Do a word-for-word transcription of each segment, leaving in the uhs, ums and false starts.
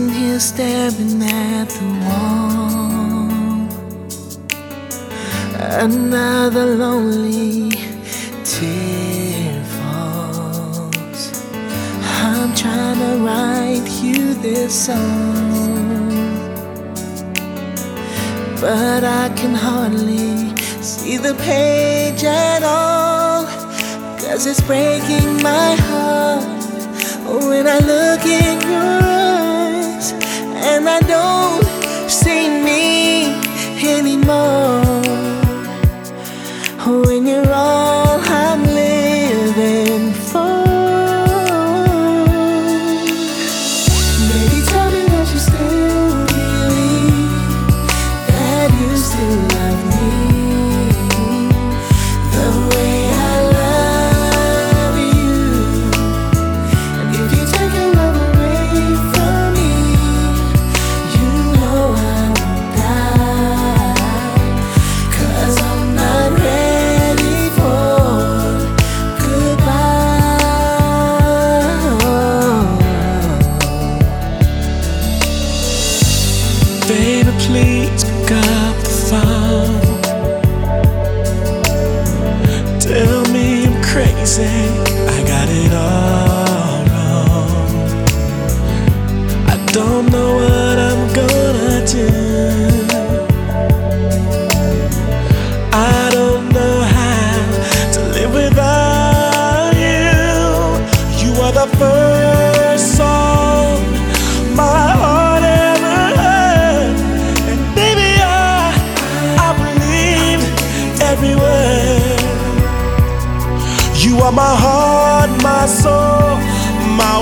sitting here staring at the wall. Another lonely tear falls. I'm trying to write you this song, but I can hardly see the page at all, 'cause it's breaking my heart when I look in your eyes and I don't see me anymore. When you're all I'm living for. Maybe tell me that you still believe that you still love me the way I love you. And if you take your love away from me, you know I will die, 'cause I'm not ready for goodbye. Baby, please pick up the phone. Tell me I'm crazy, I got it all wrong. I don't know what I'm gonna do. I don't know how to live without you. You are the first song my heart ever heard, and baby I, I believed every word. You are my heart, my soul, my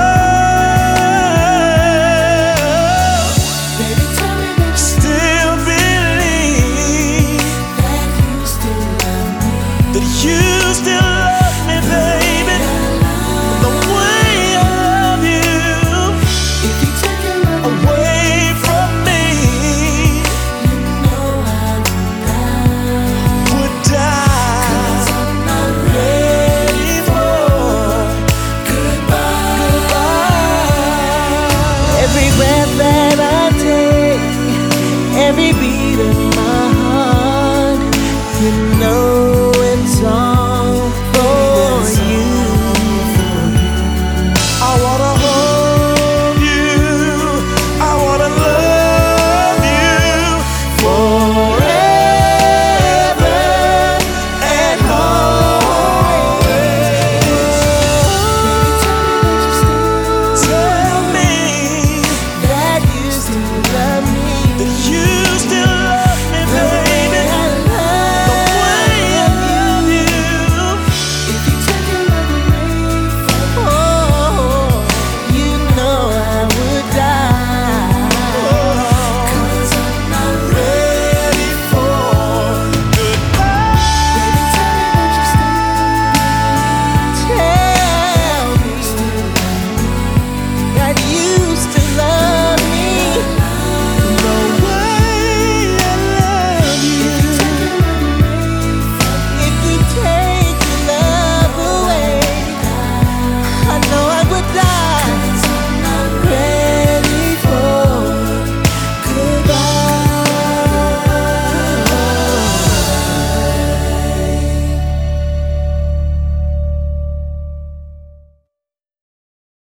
world. Baby, tell me that you still believe that you still love me, that you still love me, baby, the way I love you. If you take your love away from me, you know I would die, 'cause I'm not ready for goodbye. Every breath that I take, every beat